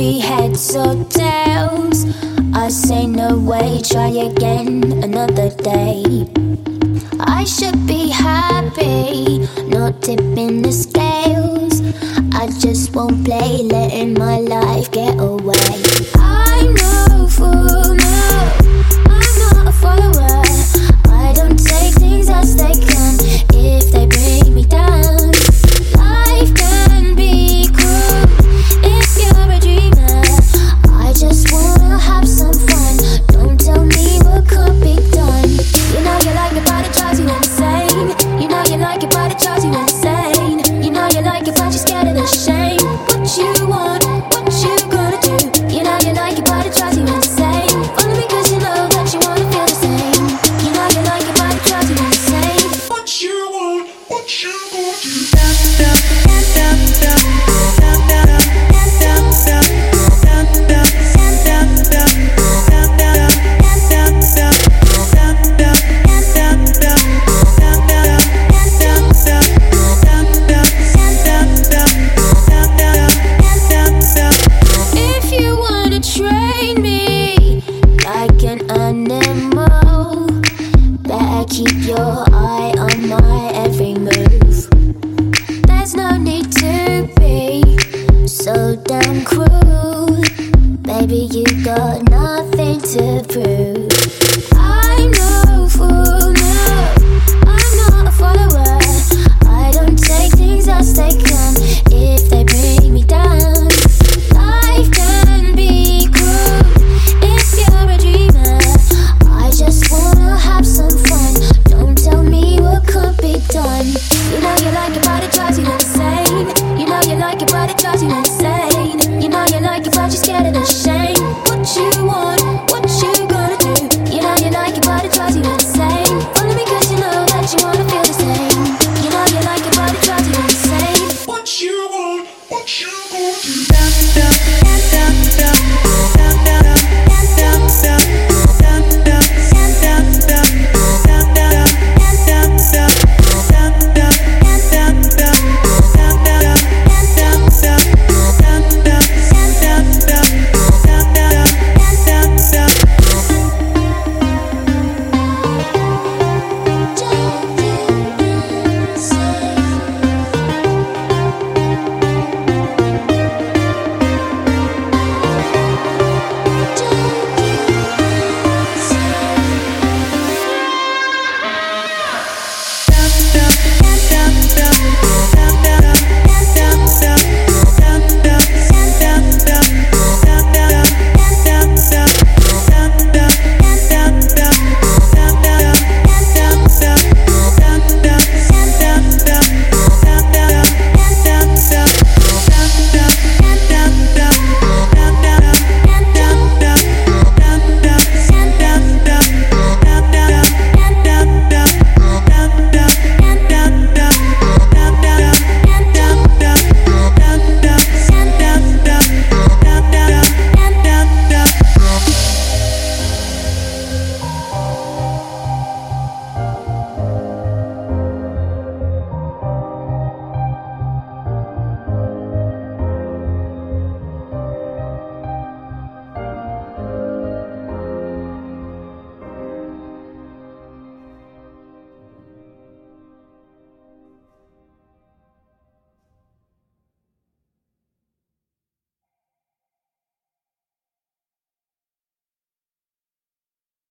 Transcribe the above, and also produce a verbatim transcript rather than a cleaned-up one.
be heads or tails. I say no way, try again another day. I should be happy, not tipping the scales. I just won't play, letting my life get away. I'm no fool, no, I'm not a follower. I don't take things as they come if they bring me down. Life can be cruel if you're a dreamer. I just wanna have some fun, don't tell me what could be done. You know you like it but it drives you insane. You know you like it but it drives you insane. You know you like it but you're scared of the shame. What you want, what you gonna do? You know you like it but it drives you insane. Only because you know that you wanna feel the same. You know you like it but it drives you insane. What you want, what you gonna do? If you wanna train me like an animal, better keep your eye on my every move. There's no need to be so damn cruel. Baby, you got nothing to prove.